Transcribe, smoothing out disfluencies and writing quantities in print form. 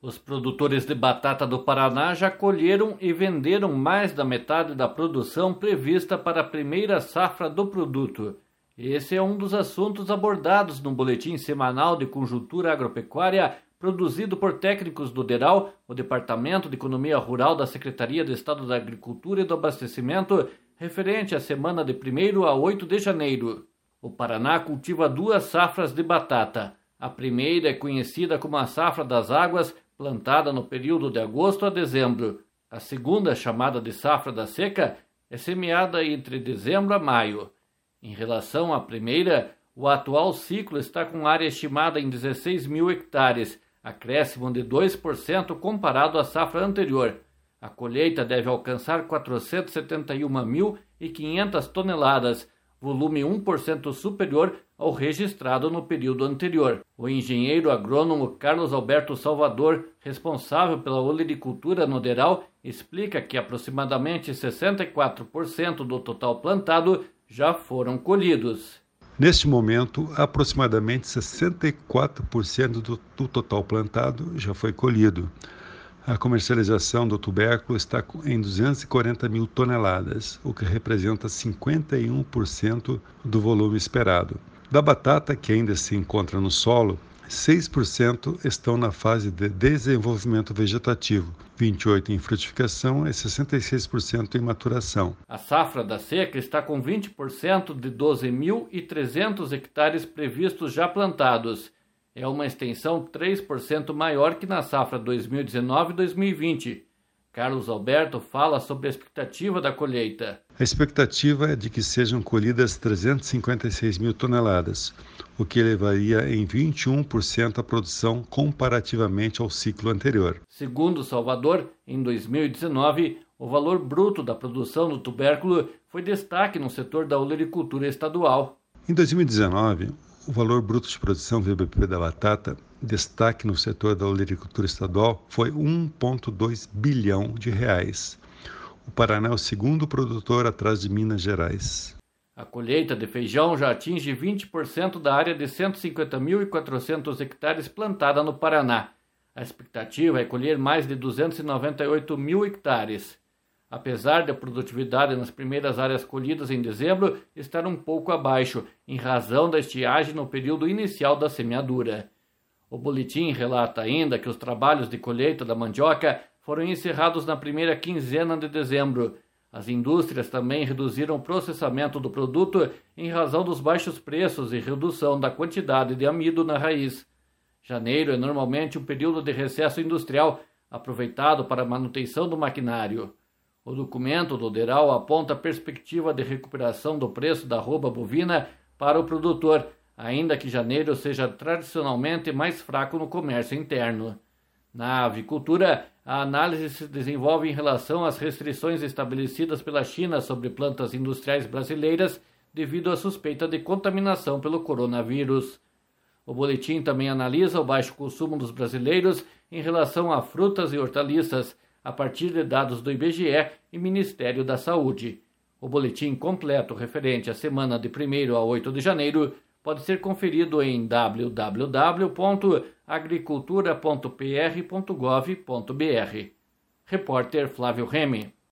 Os produtores de batata do Paraná já colheram e venderam mais da metade da produção prevista para a primeira safra do produto. Esse é um dos assuntos abordados no boletim semanal de conjuntura agropecuária produzido por técnicos do DERAL, o Departamento de Economia Rural da Secretaria de Estado da Agricultura e do Abastecimento, referente à semana de 1º a 8 de janeiro. O Paraná cultiva 2 safras de batata. A primeira é conhecida como a safra das águas, plantada no período de agosto a dezembro. A segunda, chamada de safra da seca, é semeada entre dezembro a maio. Em relação à primeira, o atual ciclo está com área estimada em 16 mil hectares, acréscimo de 2% comparado à safra anterior. A colheita deve alcançar 471.500 toneladas, volume 1% superior ao registrado no período anterior. O engenheiro agrônomo Carlos Alberto Salvador, responsável pela olericultura no DERAL, explica que aproximadamente 64% do total plantado já foram colhidos. Neste momento, aproximadamente 64% do total plantado já foi colhido. A comercialização do tubérculo está em 240 mil toneladas, o que representa 51% do volume esperado. Da batata, que ainda se encontra no solo, 6% estão na fase de desenvolvimento vegetativo, 28% em frutificação e 66% em maturação. A safra da seca está com 20% de 12.300 hectares previstos já plantados. É uma extensão 3% maior que na safra 2019-2020. Carlos Alberto fala sobre a expectativa da colheita. A expectativa é de que sejam colhidas 356 mil toneladas, o que elevaria em 21% a produção comparativamente ao ciclo anterior. Segundo Salvador, em 2019, o valor bruto da produção do tubérculo foi destaque no setor da olericultura estadual. Em 2019, o valor bruto de produção VBP da batata, destaque no setor da olericultura estadual, foi 1,2 bilhão de reais. O Paraná é o segundo produtor atrás de Minas Gerais. A colheita de feijão já atinge 20% da área de 150.400 hectares plantada no Paraná. A expectativa é colher mais de 298 mil hectares. Apesar da produtividade nas primeiras áreas colhidas em dezembro estar um pouco abaixo, em razão da estiagem no período inicial da semeadura. O boletim relata ainda que os trabalhos de colheita da mandioca foram encerrados na primeira quinzena de dezembro. As indústrias também reduziram o processamento do produto em razão dos baixos preços e redução da quantidade de amido na raiz. Janeiro é normalmente um período de recesso industrial, aproveitado para a manutenção do maquinário. O documento do DERAL aponta a perspectiva de recuperação do preço da arroba bovina para o produtor, ainda que janeiro seja tradicionalmente mais fraco no comércio interno. Na avicultura, a análise se desenvolve em relação às restrições estabelecidas pela China sobre plantas industriais brasileiras devido à suspeita de contaminação pelo coronavírus. O boletim também analisa o baixo consumo dos brasileiros em relação a frutas e hortaliças, a partir de dados do IBGE e Ministério da Saúde. O boletim completo referente à semana de 1º a 8 de janeiro pode ser conferido em www.agricultura.pr.gov.br. Repórter Flávio Remy.